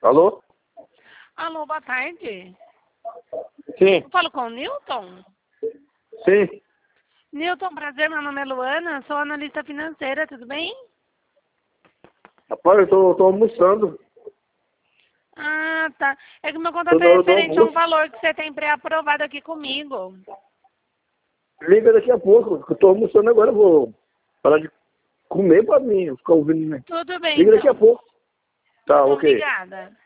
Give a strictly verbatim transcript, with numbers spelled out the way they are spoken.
Alô? Alô, boa tarde. Sim, Eu falo com o Newton? sim. Newton, prazer, meu nome é Luana, sou analista financeira, tudo bem? Rapaz, eu tô, tô almoçando. Ah, tá. É que meu Tô contato na é hora do referente a um almoço. valor que você tem pré-aprovado aqui comigo. Liga daqui a pouco, que eu tô almoçando agora, eu vou parar de comer pra mim, ficar ouvindo, né? Tudo bem, Liga daqui a então. pouco. Tá Tá, bom, ok. obrigada.